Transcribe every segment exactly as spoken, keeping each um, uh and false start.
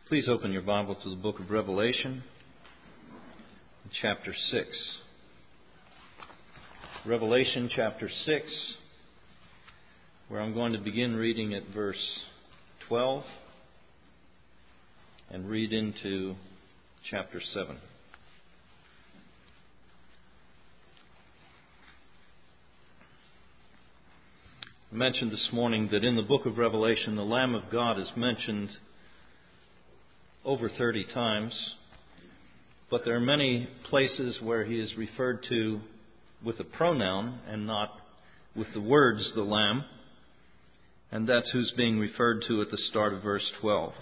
Please open your Bible to the book of Revelation, chapter six. Revelation chapter six, where I'm going to begin reading at verse twelve and read into chapter seven. I mentioned this morning that in the book of Revelation, the Lamb of God is mentioned over thirty times, but there are many places where he is referred to with a pronoun and not with the words the Lamb, and that's who's being referred to at the start of verse twelve.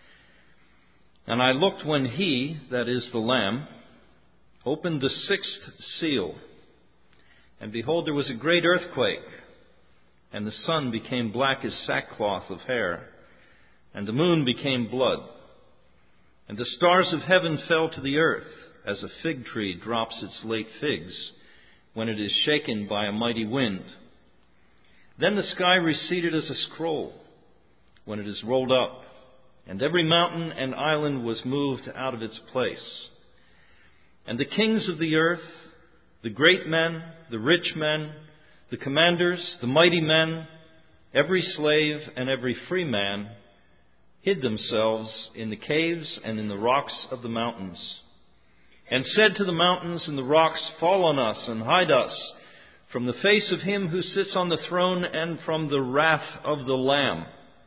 And I looked when he, that is the Lamb, opened the sixth seal, and behold, there was a great earthquake, and the sun became black as sackcloth of hair, and the moon became blood. And the stars of heaven fell to the earth, as a fig tree drops its late figs when it is shaken by a mighty wind. Then the sky receded as a scroll when it is rolled up, and every mountain and island was moved out of its place. And the kings of the earth, the great men, the rich men, the commanders, the mighty men, every slave and every free man, hid themselves in the caves and in the rocks of the mountains, and said to the mountains and the rocks, Fall on us and hide us from the face of him who sits on the throne and from the wrath of the Lamb.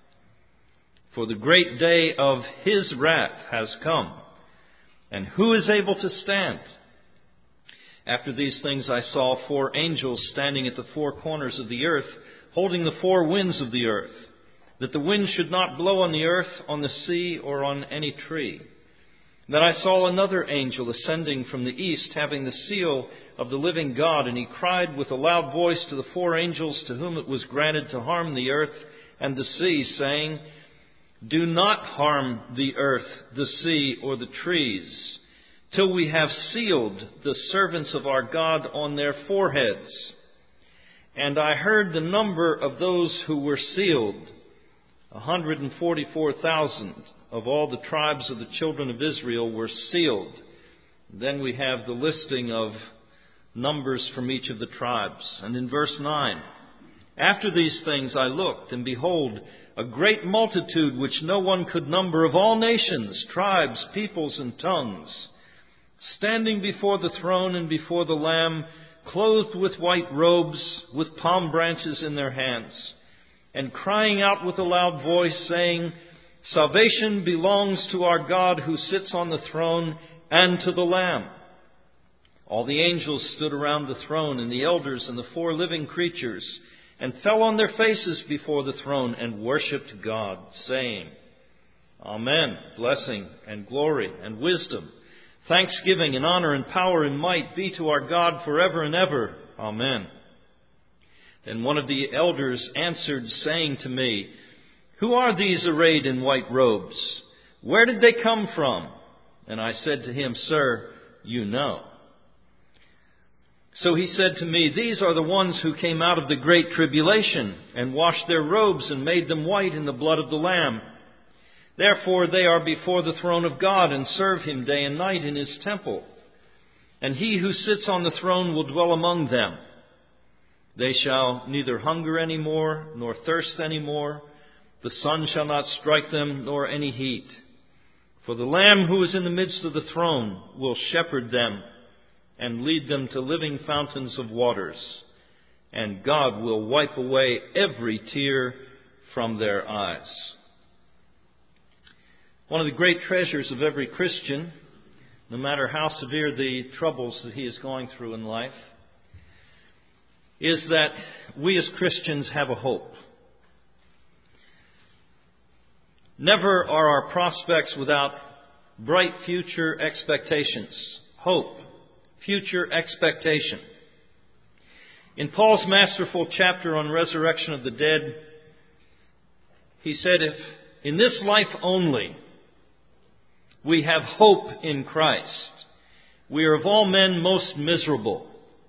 For the great day of his wrath has come, and who is able to stand? After these things I saw four angels standing at the four corners of the earth, holding the four winds of the earth, that the wind should not blow on the earth, on the sea, or on any tree. Then I saw another angel ascending from the east, having the seal of the living God, and he cried with a loud voice to the four angels to whom it was granted to harm the earth and the sea, saying, Do not harm the earth, the sea, or the trees, till we have sealed the servants of our God on their foreheads. And I heard the number of those who were sealed, one hundred forty-four thousand of all the tribes of the children of Israel were sealed. Then we have the listing of numbers from each of the tribes. And in verse nine, After these things I looked, and behold, a great multitude which no one could number, of all nations, tribes, peoples, and tongues, standing before the throne and before the Lamb, clothed with white robes, with palm branches in their hands, and crying out with a loud voice, saying, Salvation belongs to our God who sits on the throne and to the Lamb. All the angels stood around the throne, and the elders and the four living creatures, and fell on their faces before the throne and worshipped God, saying, Amen. Blessing and glory and wisdom, thanksgiving and honor and power and might be to our God forever and ever. Amen. Then one of the elders answered, saying to me, Who are these arrayed in white robes? Where did they come from? And I said to him, Sir, you know. So he said to me, These are the ones who came out of the great tribulation, and washed their robes and made them white in the blood of the Lamb. Therefore they are before the throne of God, and serve him day and night in his temple. And he who sits on the throne will dwell among them. They shall neither hunger any more, nor thirst any more. The sun shall not strike them, nor any heat. For the Lamb who is in the midst of the throne will shepherd them, and lead them to living fountains of waters. And God will wipe away every tear from their eyes. One of the great treasures of every Christian, no matter how severe the troubles that he is going through in life, is that we as Christians have a hope. Never are our prospects without bright future expectations. Hope, future expectation. In Paul's masterful chapter on resurrection of the dead, he said, If in this life only we have hope in Christ, we are of all men most miserable.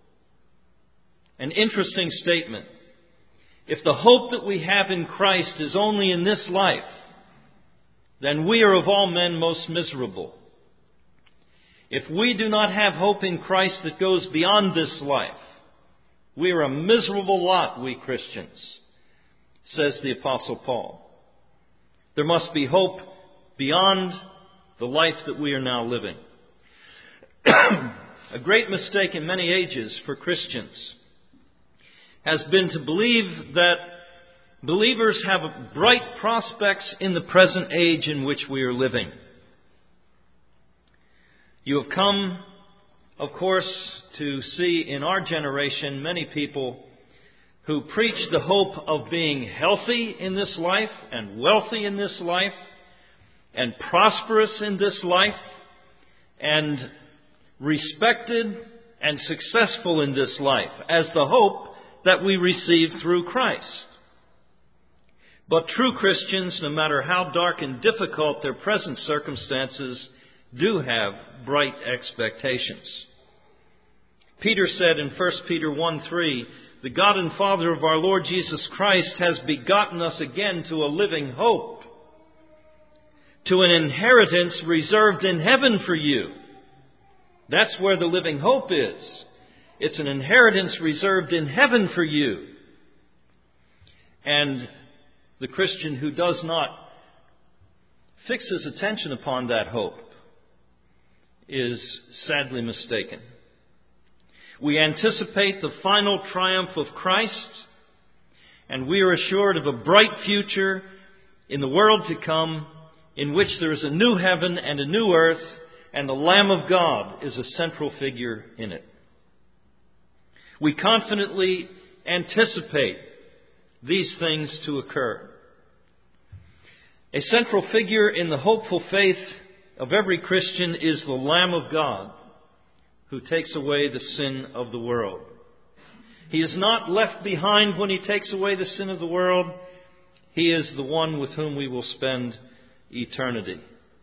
An interesting statement. If the hope that we have in Christ is only in this life, then we are of all men most miserable. If we do not have hope in Christ that goes beyond this life, we are a miserable lot, we Christians, says the Apostle Paul. There must be hope beyond the life that we are now living. A great mistake in many ages for Christians has been to believe that believers have bright prospects in the present age in which we are living. You have come, of course, to see in our generation many people who preach the hope of being healthy in this life and wealthy in this life and prosperous in this life and respected and successful in this life as the hope that we receive through Christ. But true Christians, no matter how dark and difficult their present circumstances, do have bright expectations. Peter said in First Peter one three, "The God and Father of our Lord Jesus Christ has begotten us again to a living hope, to an inheritance reserved in heaven for you." That's where the living hope is. It's an inheritance reserved in heaven for you. And the Christian who does not fix his attention upon that hope is sadly mistaken. We anticipate the final triumph of Christ, and we are assured of a bright future in the world to come in which there is a new heaven and a new earth, and the Lamb of God is a central figure in it. We confidently anticipate these things to occur. A central figure in the hopeful faith of every Christian is the Lamb of God, who takes away the sin of the world. He is not left behind when He takes away the sin of the world. He is the one with whom we will spend eternity.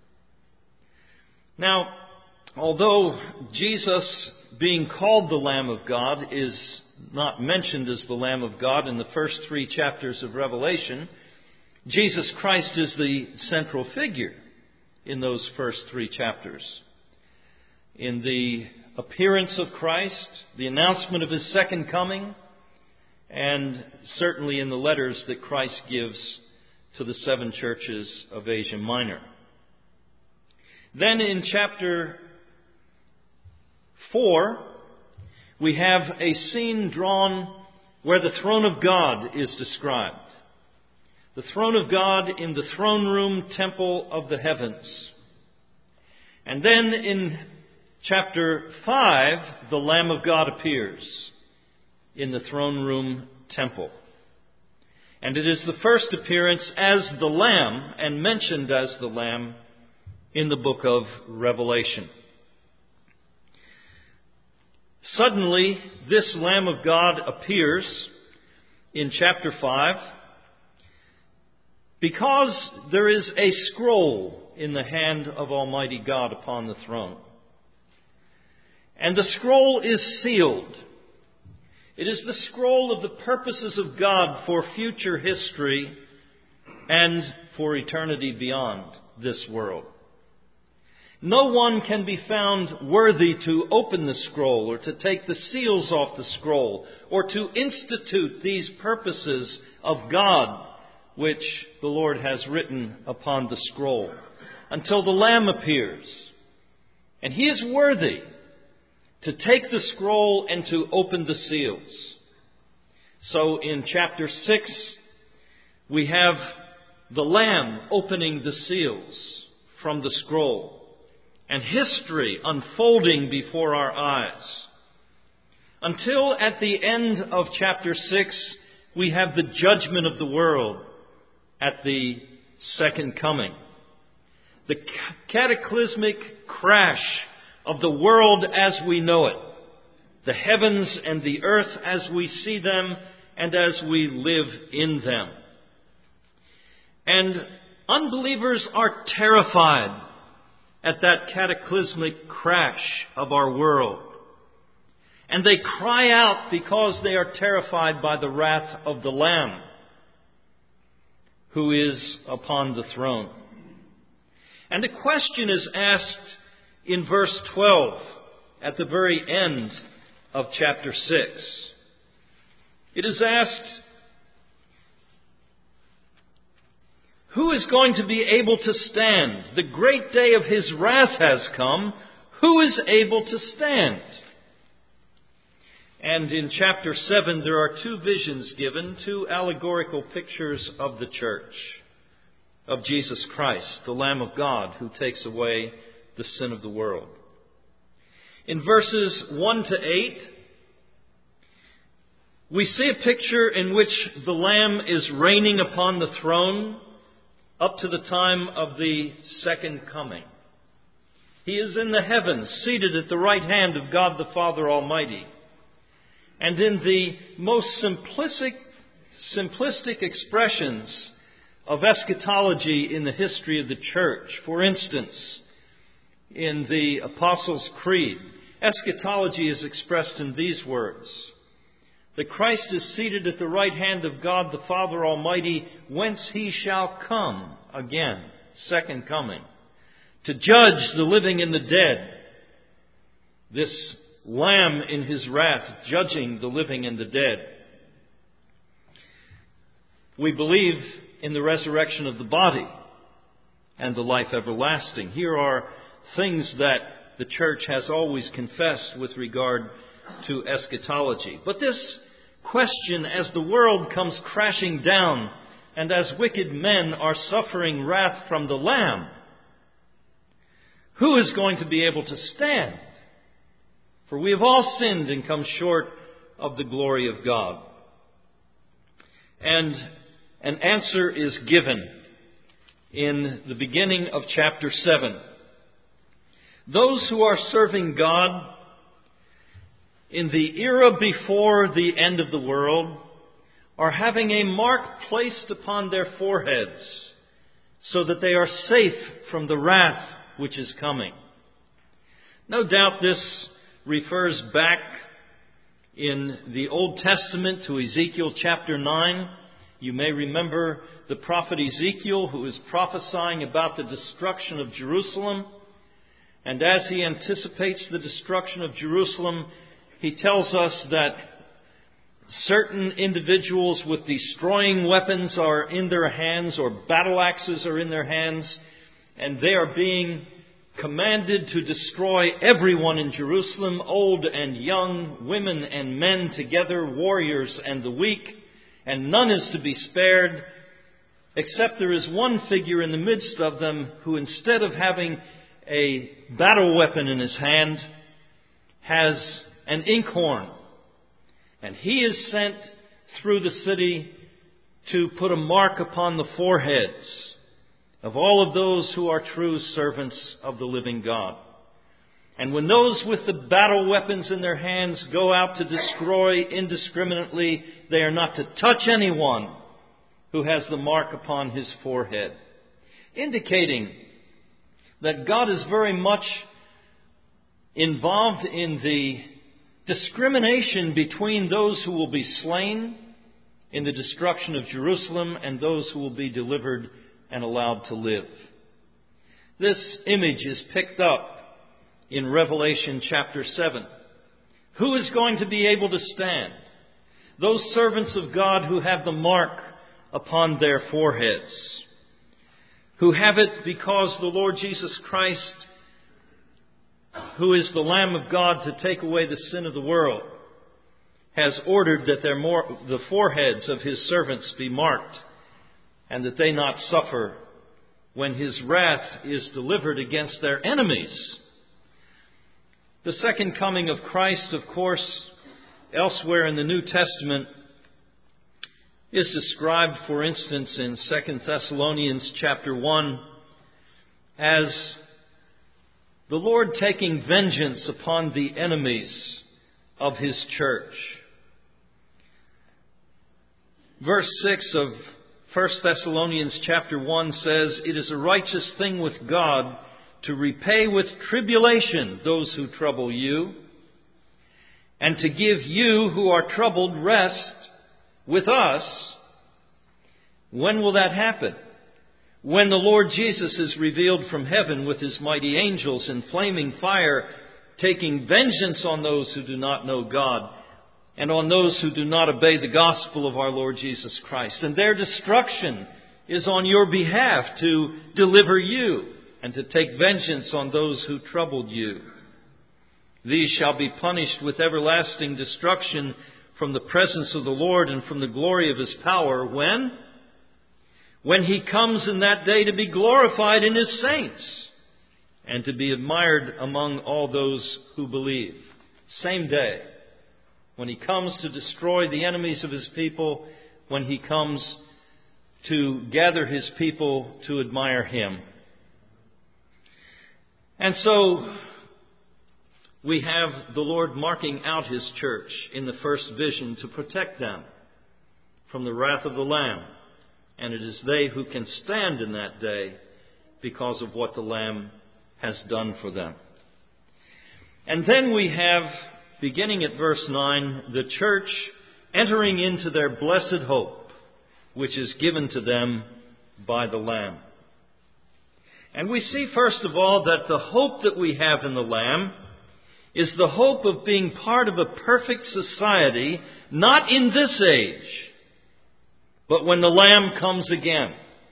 Now, although Jesus, being called the Lamb of God, is not mentioned as the Lamb of God in the first three chapters of Revelation, Jesus Christ is the central figure in those first three chapters. In the appearance of Christ, the announcement of His second coming, and certainly in the letters that Christ gives to the seven churches of Asia Minor. Then in chapter four, we have a scene drawn where the throne of God is described. The throne of God in the throne room temple of the heavens. And then in chapter five, the Lamb of God appears in the throne room temple. And it is the first appearance as the Lamb and mentioned as the Lamb in the book of Revelation. Suddenly, this Lamb of God appears in chapter five because there is a scroll in the hand of Almighty God upon the throne. And the scroll is sealed. It is the scroll of the purposes of God for future history and for eternity beyond this world. No one can be found worthy to open the scroll or to take the seals off the scroll or to institute these purposes of God which the Lord has written upon the scroll until the Lamb appears. And He is worthy to take the scroll and to open the seals. So in chapter six, we have the Lamb opening the seals from the scroll and history unfolding before our eyes. Until at the end of chapter six, we have the judgment of the world at the second coming. The cataclysmic crash of the world as we know it. The heavens and the earth as we see them and as we live in them. And unbelievers are terrified at that cataclysmic crash of our world. And they cry out because they are terrified by the wrath of the Lamb who is upon the throne. And a question is asked in verse twelve, at the very end of chapter six. It is asked, who is going to be able to stand? The great day of his wrath has come. Who is able to stand? And in chapter seven, there are two visions given, two allegorical pictures of the church, of Jesus Christ, the Lamb of God, who takes away the sin of the world. In verses one to eight, we see a picture in which the Lamb is reigning upon the throne up to the time of the second coming. He is in the heavens, seated at the right hand of God the Father Almighty. And in the most simplistic, simplistic expressions of eschatology in the history of the church, for instance, in the Apostles' Creed, eschatology is expressed in these words: that Christ is seated at the right hand of God the Father Almighty, whence he shall come again, second coming, to judge the living and the dead. This Lamb in his wrath, judging the living and the dead. We believe in the resurrection of the body and the life everlasting. Here are things that the church has always confessed with regard to eschatology. But this question, as the world comes crashing down and as wicked men are suffering wrath from the Lamb, who is going to be able to stand? For we have all sinned and come short of the glory of God. And an answer is given in the beginning of chapter seven. Those who are serving God in the era before the end of the world are having a mark placed upon their foreheads so that they are safe from the wrath which is coming. No doubt this refers back in the Old Testament to Ezekiel chapter nine. You may remember the prophet Ezekiel, who is prophesying about the destruction of Jerusalem. And as he anticipates the destruction of Jerusalem, he tells us that certain individuals with destroying weapons are in their hands, or battle axes are in their hands, and they are being commanded to destroy everyone in Jerusalem, old and young, women and men together, warriors and the weak, and none is to be spared, except there is one figure in the midst of them who, instead of having a battle weapon in his hand, has an inkhorn. And he is sent through the city to put a mark upon the foreheads of all of those who are true servants of the living God. And when those with the battle weapons in their hands go out to destroy indiscriminately, they are not to touch anyone who has the mark upon his forehead, indicating that God is very much involved in the discrimination between those who will be slain in the destruction of Jerusalem and those who will be delivered and allowed to live. This image is picked up in Revelation chapter seven. Who is going to be able to stand? Those servants of God who have the mark upon their foreheads, who have it because the Lord Jesus Christ, who is the Lamb of God to take away the sin of the world, has ordered that their more, the foreheads of his servants be marked, and that they not suffer when his wrath is delivered against their enemies. The second coming of Christ, of course, elsewhere in the New Testament, is described, for instance, in Second Thessalonians chapter one, as the Lord taking vengeance upon the enemies of his church. Verse six of First Thessalonians chapter one says, "It is a righteous thing with God to repay with tribulation those who trouble you, and to give you who are troubled rest with us." When will that happen? When the Lord Jesus is revealed from heaven with his mighty angels in flaming fire, taking vengeance on those who do not know God and on those who do not obey the gospel of our Lord Jesus Christ. And their destruction is on your behalf to deliver you and to take vengeance on those who troubled you. These shall be punished with everlasting destruction from the presence of the Lord and from the glory of his power. When? When he comes in that day to be glorified in his saints and to be admired among all those who believe. Same day. When he comes to destroy the enemies of his people, when he comes to gather his people to admire him. And so we have the Lord marking out his church in the first vision to protect them from the wrath of the Lamb. And it is they who can stand in that day because of what the Lamb has done for them. And then we have, beginning at verse nine, the church entering into their blessed hope, which is given to them by the Lamb. And we see, first of all, that the hope that we have in the Lamb is the hope of being part of a perfect society, not in this age, but when the Lamb comes again.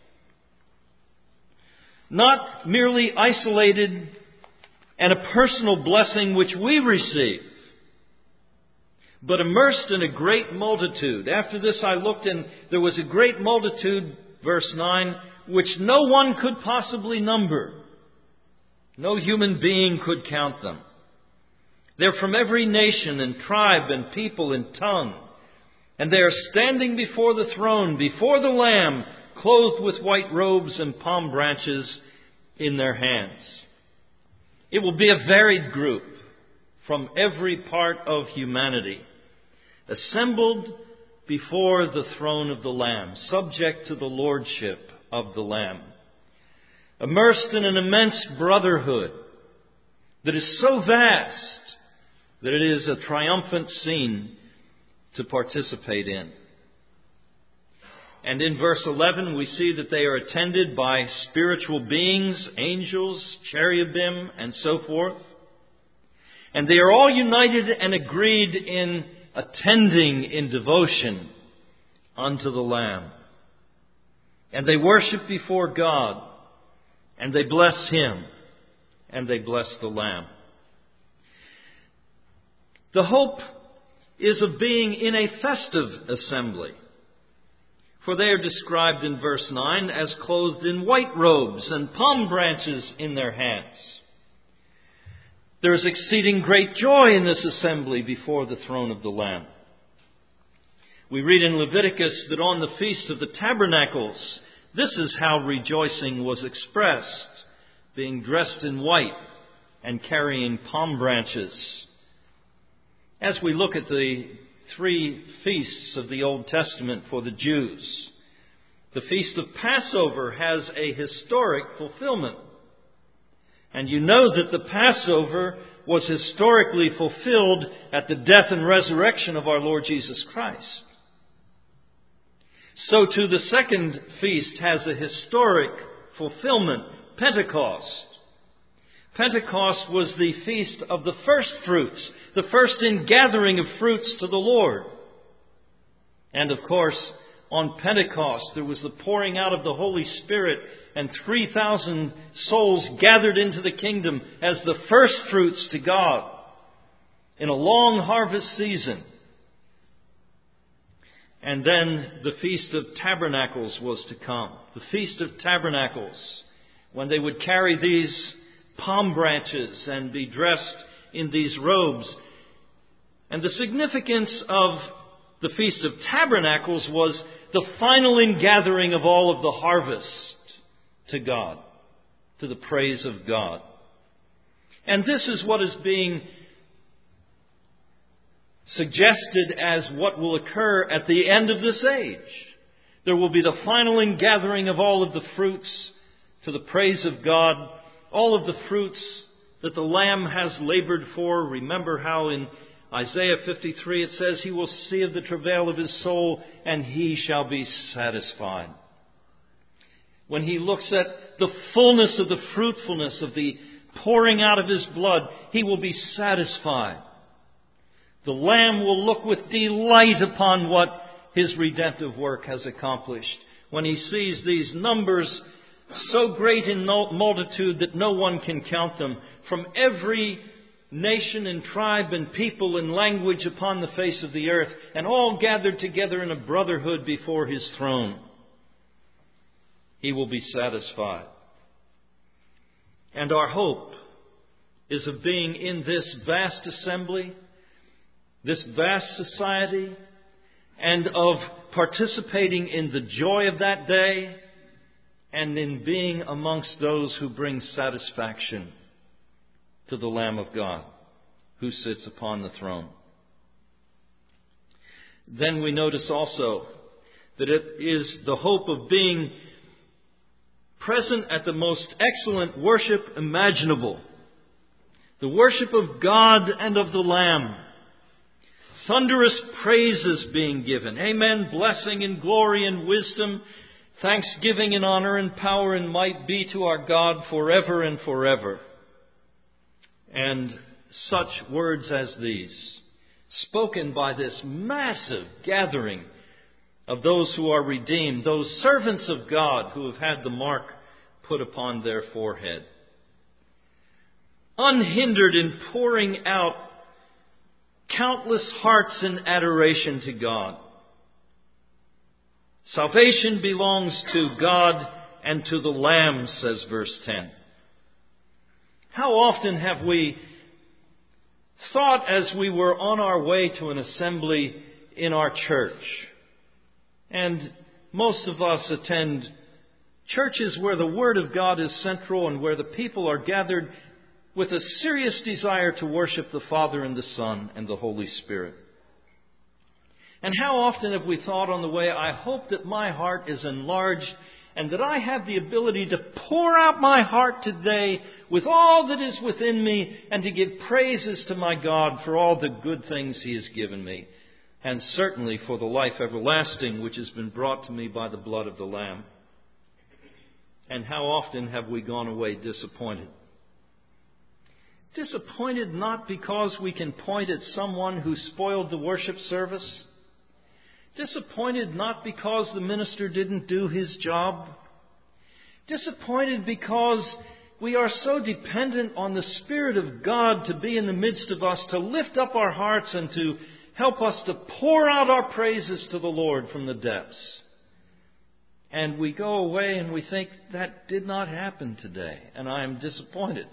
Not merely isolated and a personal blessing which we receive, but immersed in a great multitude. After this I looked, and there was a great multitude, verse nine, which no one could possibly number. No human being could count them. They're from every nation and tribe and people and tongue. And they are standing before the throne, before the Lamb, clothed with white robes and palm branches in their hands. It will be a varied group from every part of humanity, assembled before the throne of the Lamb, subject to the lordship of the Lamb, immersed in an immense brotherhood that is so vast that it is a triumphant scene to participate in. And in verse eleven we see that they are attended by spiritual beings, angels, cherubim, and so forth. And they are all united and agreed in attending in devotion unto the Lamb. And they worship before God, and they bless Him, and they bless the Lamb. The hope is of being in a festive assembly. For they are described in verse nine as clothed in white robes and palm branches in their hands. There is exceeding great joy in this assembly before the throne of the Lamb. We read in Leviticus that on the Feast of the Tabernacles, this is how rejoicing was expressed, being dressed in white and carrying palm branches. As we look at the three feasts of the Old Testament for the Jews, the Feast of Passover has a historic fulfillment. And you know that the Passover was historically fulfilled at the death and resurrection of our Lord Jesus Christ. So too the second feast has a historic fulfillment, Pentecost. Pentecost was the feast of the first fruits, the first ingathering of fruits to the Lord. And of course, on Pentecost, there was the pouring out of the Holy Spirit, and three thousand souls gathered into the kingdom as the first fruits to God in a long harvest season. And then the Feast of Tabernacles was to come. The Feast of Tabernacles, when they would carry these palm branches and be dressed in these robes. And the significance of the Feast of Tabernacles was the final ingathering of all of the harvest to God, to the praise of God. And this is what is being suggested as what will occur at the end of this age. There will be the final ingathering of all of the fruits to the praise of God, all of the fruits that the Lamb has labored for. Remember how in Isaiah fifty-three it says, He will see of the travail of His soul, and He shall be satisfied. when He looks at the fullness of the fruitfulness of the pouring out of His blood, He will be satisfied. The Lamb will look with delight upon what His redemptive work has accomplished. When He sees these numbers so great in multitude that no one can count them, from every nation and tribe and people and language upon the face of the earth, and all gathered together in a brotherhood before His throne, He will be satisfied. And our hope is of being in this vast assembly, this vast society, and of participating in the joy of that day, and in being amongst those who bring satisfaction to the Lamb of God who sits upon the throne. Then we notice also that it is the hope of being present at the most excellent worship imaginable. The worship of God and of the Lamb. Thunderous praises being given. Amen. Blessing and glory and wisdom, thanksgiving and honor and power and might be to our God forever and forever. And such words as these, spoken by this massive gathering of those who are redeemed, those servants of God who have had the mark put upon their forehead. Unhindered in pouring out countless hearts in adoration to God. Salvation belongs to God and to the Lamb, says verse ten. How often have we thought as we were on our way to an assembly in our church, and most of us attend churches where the Word of God is central and where the people are gathered with a serious desire to worship the Father and the Son and the Holy Spirit. And how often have we thought on the way, I hope that my heart is enlarged and that I have the ability to pour out my heart today with all that is within me and to give praises to my God for all the good things He has given me, and certainly for the life everlasting which has been brought to me by the blood of the Lamb. And how often have we gone away disappointed? Disappointed not because we can point at someone who spoiled the worship service. Disappointed not because the minister didn't do his job. Disappointed because we are so dependent on the Spirit of God to be in the midst of us, to lift up our hearts and to help us to pour out our praises to the Lord from the depths. And we go away and we think, that did not happen today, and I am disappointed.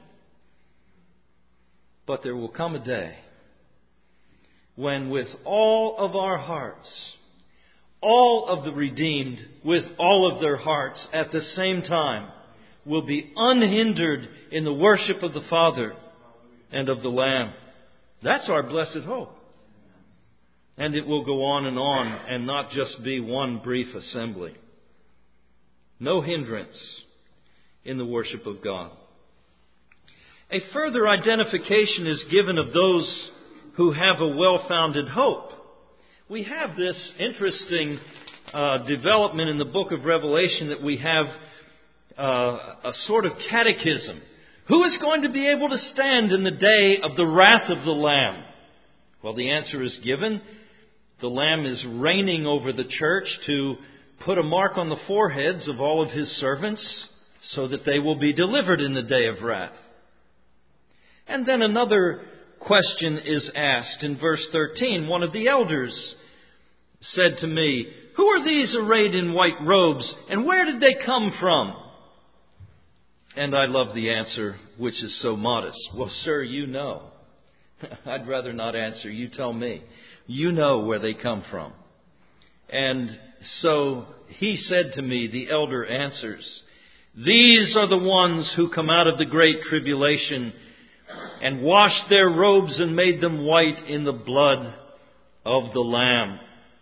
But there will come a day when with all of our hearts, all of the redeemed with all of their hearts at the same time will be unhindered in the worship of the Father and of the Lamb. That's our blessed hope. And it will go on and on and not just be one brief assembly. No hindrance in the worship of God. A further identification is given of those who have a well-founded hope. We have this interesting uh, development in the book of Revelation that we have uh, a sort of catechism. Who is going to be able to stand in the day of the wrath of the Lamb? Well, the answer is given. The Lamb is reigning over the church to put a mark on the foreheads of all of His servants so that they will be delivered in the day of wrath. And then another question is asked in verse thirteen. One of the elders said to me, "Who are these arrayed in white robes, and where did they come from?" And I love the answer, which is so modest. Well, sir, you know. I'd rather not answer. You tell me. You know where they come from. And so he said to me, the elder answers, "These are the ones who come out of the great tribulation and washed their robes and made them white in the blood of the Lamb."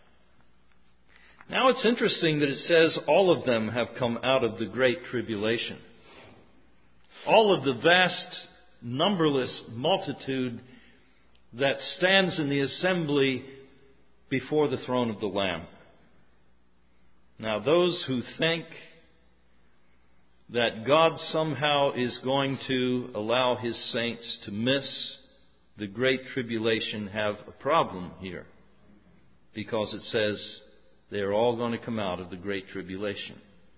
Now it's interesting that it says all of them have come out of the great tribulation. All of the vast, numberless multitude that stands in the assembly before the throne of the Lamb. Now those who think that God somehow is going to allow His saints to miss the great tribulation have a problem here, because it says they are all going to come out of the great tribulation.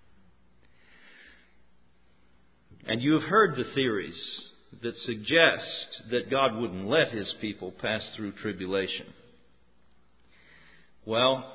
And you have heard the theories that suggest that God wouldn't let His people pass through tribulation. Well,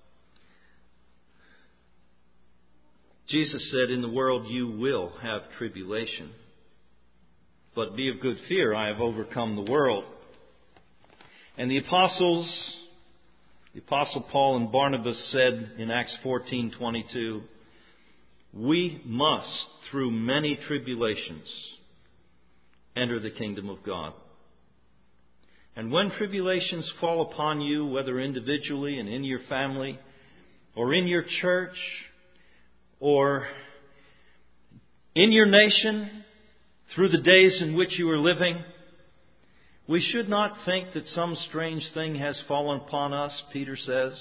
Jesus said, in the world you will have tribulation. But be of good cheer, I have overcome the world. And the apostles, the Apostle Paul and Barnabas said in Acts fourteen twenty-two, we must, through many tribulations, enter the kingdom of God. And when tribulations fall upon you, whether individually and in your family, or in your church, or in your nation, through the days in which you are living, we should not think that some strange thing has fallen upon us, Peter says.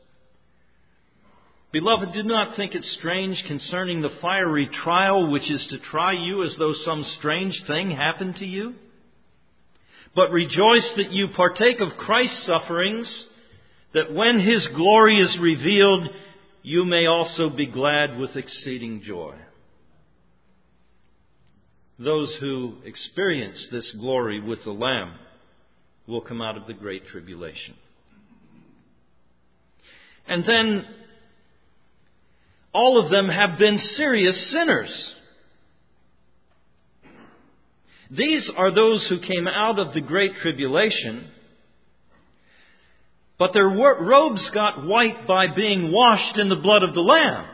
Beloved, do not think it strange concerning the fiery trial which is to try you, as though some strange thing happened to you. But rejoice that you partake of Christ's sufferings, that when His glory is revealed, you may also be glad with exceeding joy. Those who experience this glory with the Lamb will come out of the great tribulation. And then all of them have been serious sinners. These are those who came out of the great tribulation, but their robes got white by being washed in the blood of the Lamb.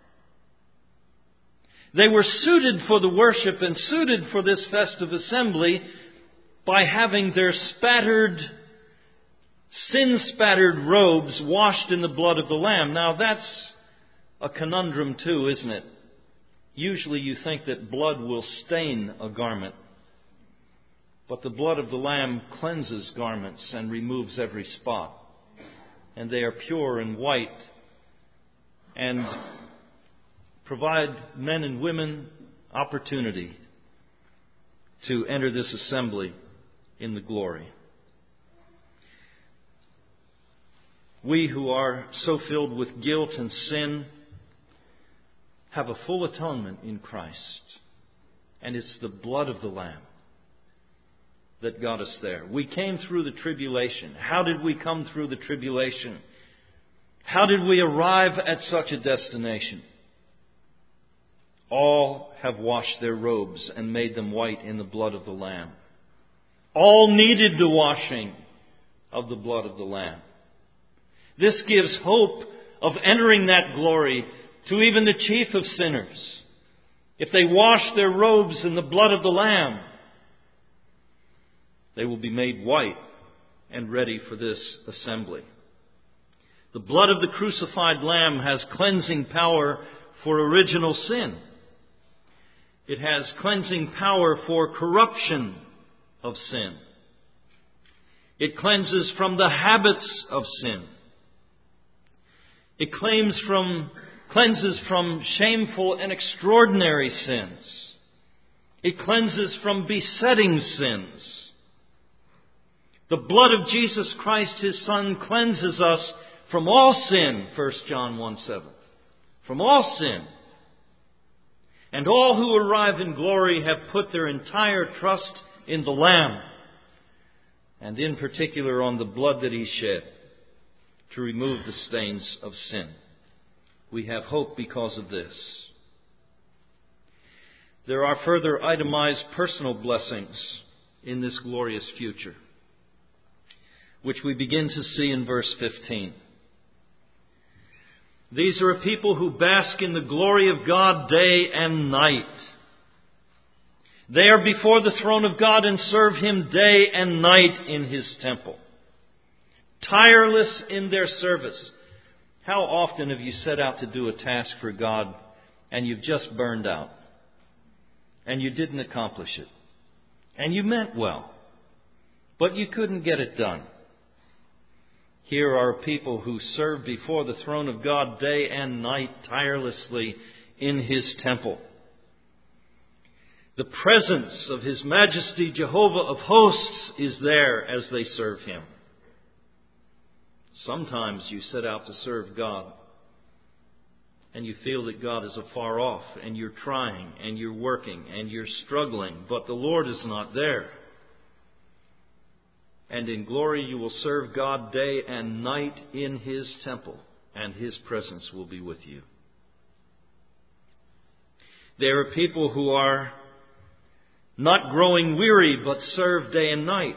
They were suited for the worship and suited for this festive assembly by having their spattered, sin-spattered robes washed in the blood of the Lamb. Now that's a conundrum too, isn't it? Usually you think that blood will stain a garment. But the blood of the Lamb cleanses garments and removes every spot. And they are pure and white and provide men and women opportunity to enter this assembly in the glory. We who are so filled with guilt and sin have a full atonement in Christ. And it's the blood of the Lamb that got us there. We came through the tribulation. How did we come through the tribulation? How did we arrive at such a destination? All have washed their robes and made them white in the blood of the Lamb. All needed the washing of the blood of the Lamb. This gives hope of entering that glory to even the chief of sinners. If they wash their robes in the blood of the Lamb, they will be made white and ready for this assembly. The blood of the crucified Lamb has cleansing power for original sin. It has cleansing power for corruption of sin. It cleanses from the habits of sin. It claims from, cleanses from shameful and extraordinary sins. It cleanses from besetting sins. The blood of Jesus Christ, His Son, cleanses us from all sin, First John one seven. From all sin. And all who arrive in glory have put their entire trust in the Lamb, and in particular on the blood that He shed to remove the stains of sin. We have hope because of this. There are further itemized personal blessings in this glorious future, which we begin to see in verse fifteen. These are a people who bask in the glory of God day and night. They are before the throne of God and serve Him day and night in His temple. Tireless in their service. How often have you set out to do a task for God and you've just burned out? And you didn't accomplish it. And you meant well, but you couldn't get it done. Here are people who serve before the throne of God day and night tirelessly in His temple. The presence of His Majesty Jehovah of hosts is there as they serve Him. Sometimes you set out to serve God and you feel that God is afar off, and you're trying and you're working and you're struggling, but the Lord is not there. And in glory you will serve God day and night in His temple, and His presence will be with you. There are people who are not growing weary, but serve day and night.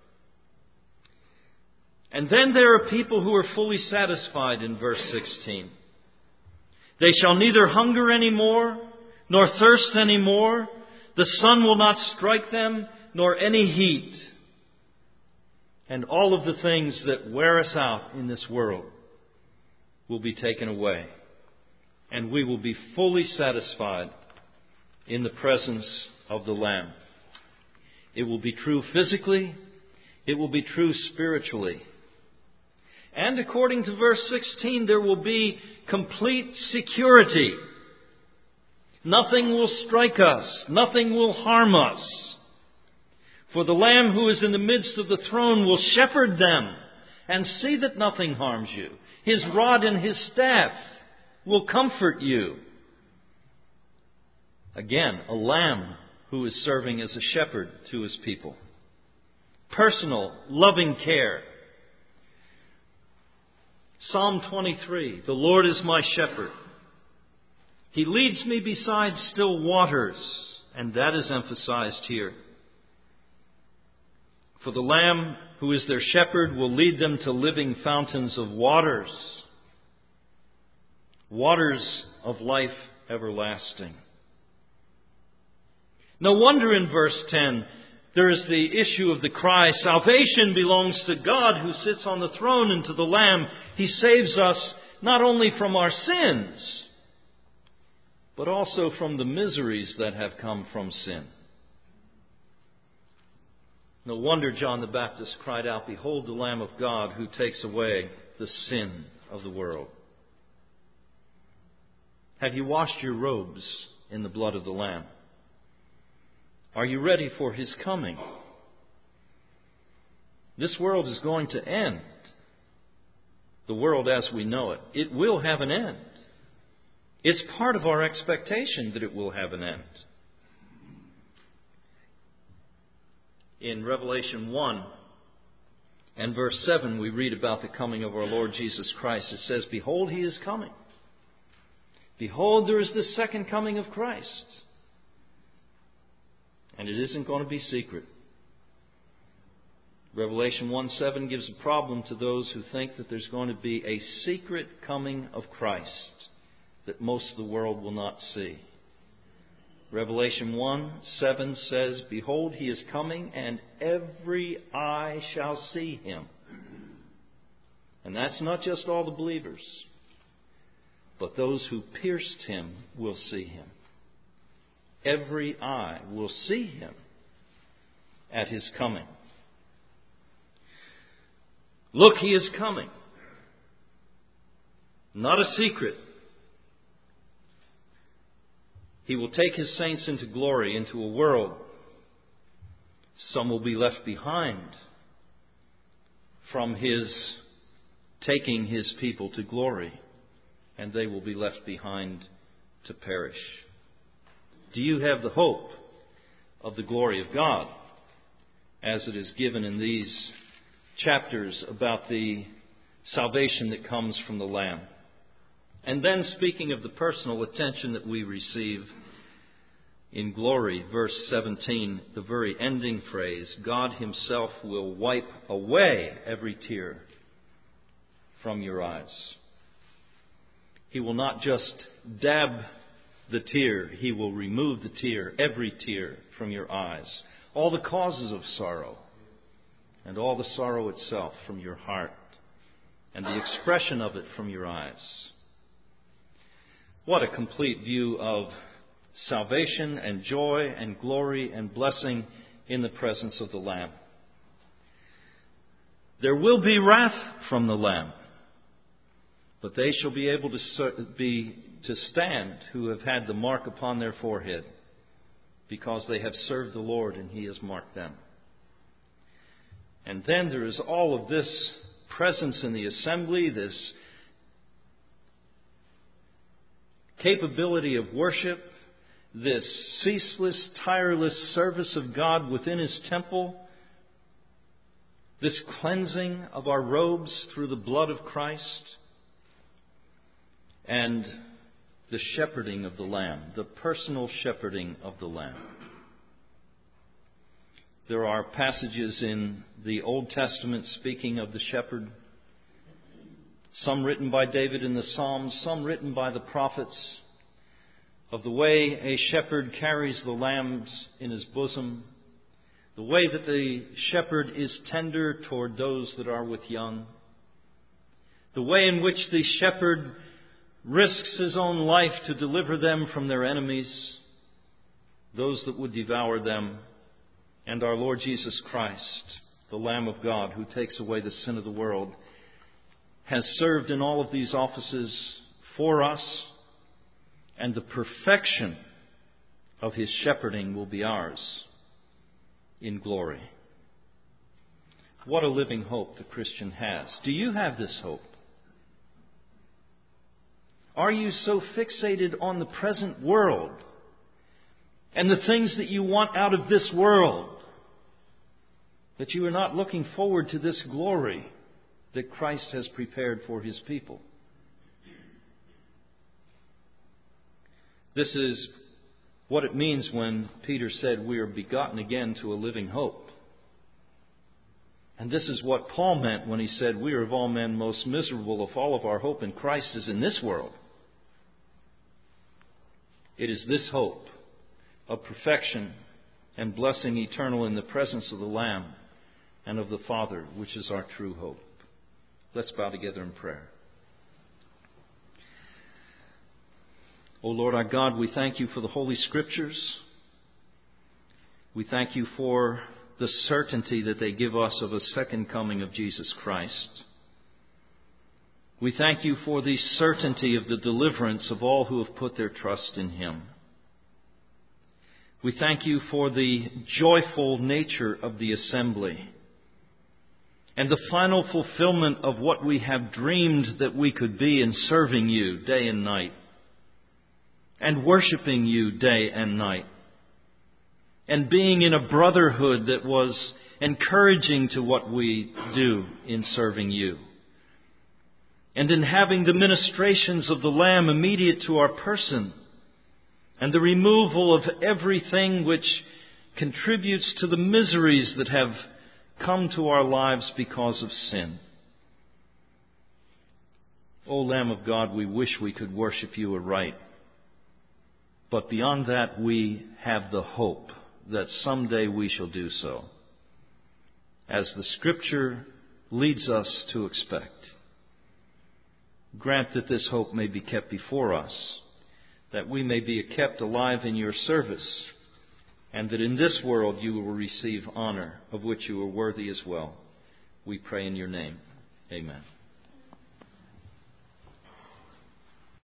And then there are people who are fully satisfied in verse sixteen. They shall neither hunger any more, nor thirst any more. The sun will not strike them, nor any heat. And all of the things that wear us out in this world will be taken away. And we will be fully satisfied in the presence of the Lamb. It will be true physically. It will be true spiritually. And according to verse sixteen, there will be complete security. Nothing will strike us. Nothing will harm us. For the Lamb who is in the midst of the throne will shepherd them and see that nothing harms you. His rod and His staff will comfort you. Again, a lamb who is serving as a shepherd to His people. Personal, loving care. Psalm twenty-three, the Lord is my shepherd. He leads me beside still waters, and that is emphasized here. For the Lamb who is their shepherd will lead them to living fountains of waters, waters of life everlasting. No wonder in verse ten there is the issue of the cry, salvation belongs to God who sits on the throne and to the Lamb. He saves us not only from our sins, but also from the miseries that have come from sin. No wonder John the Baptist cried out, behold the Lamb of God who takes away the sin of the world. Have you washed your robes in the blood of the Lamb? Are you ready for His coming? This world is going to end. The world as we know it. It will have an end. It's part of our expectation that it will have an end. In Revelation one and verse seven, we read about the coming of our Lord Jesus Christ. It says, behold, He is coming. Behold, there is the second coming of Christ. And it isn't going to be secret. Revelation one seven gives a problem to those who think that there's going to be a secret coming of Christ that most of the world will not see. Revelation one seven says, behold, He is coming, and every eye shall see Him. And that's not just all the believers, but those who pierced Him will see Him. Every eye will see Him at His coming. Look, He is coming. Not a secret. He will take His saints into glory, into a world. Some will be left behind from His taking His people to glory, and they will be left behind to perish. Do you have the hope of the glory of God as it is given in these chapters about the salvation that comes from the Lamb? And then, speaking of the personal attention that we receive in glory, verse seventeen, the very ending phrase, God Himself will wipe away every tear from your eyes. He will not just dab the tear, He will remove the tear, every tear from your eyes. All the causes of sorrow and all the sorrow itself from your heart and the expression of it from your eyes. What a complete view of salvation and joy and glory and blessing in the presence of the Lamb. There will be wrath from the Lamb, but they shall be able to be to stand who have had the mark upon their forehead because they have served the Lord and He has marked them. And then there is all of this presence in the assembly, this capability of worship, this ceaseless, tireless service of God within His temple, this cleansing of our robes through the blood of Christ, and the shepherding of the Lamb, the personal shepherding of the Lamb. There are passages in the Old Testament speaking of the shepherd, some written by David in the Psalms, some written by the prophets, of the way a shepherd carries the lambs in his bosom, the way that the shepherd is tender toward those that are with young, the way in which the shepherd risks his own life to deliver them from their enemies, those that would devour them, and our Lord Jesus Christ, the Lamb of God who takes away the sin of the world, has served in all of these offices for us, and the perfection of His shepherding will be ours in glory. What a living hope the Christian has. Do you have this hope? Are you so fixated on the present world and the things that you want out of this world that you are not looking forward to this glory that Christ has prepared for His people? This is what it means when Peter said we are begotten again to a living hope. And this is what Paul meant when he said we are of all men most miserable if all of our hope in Christ is in this world. It is this hope of perfection and blessing eternal in the presence of the Lamb and of the Father, which is our true hope. Let's bow together in prayer. O Lord our God, we thank You for the Holy Scriptures. We thank You for the certainty that they give us of a second coming of Jesus Christ. We thank You for the certainty of the deliverance of all who have put their trust in Him. We thank You for the joyful nature of the assembly and the final fulfillment of what we have dreamed that we could be in serving You day and night and worshiping You day and night and being in a brotherhood that was encouraging to what we do in serving You, and in having the ministrations of the Lamb immediate to our person, and the removal of everything which contributes to the miseries that have come to our lives because of sin. O Lamb of God, we wish we could worship You aright. But beyond that, we have the hope that someday we shall do so, as the Scripture leads us to expect. Grant that this hope may be kept before us, that we may be kept alive in Your service, and that in this world You will receive honor, of which You are worthy as well. We pray in Your name. Amen.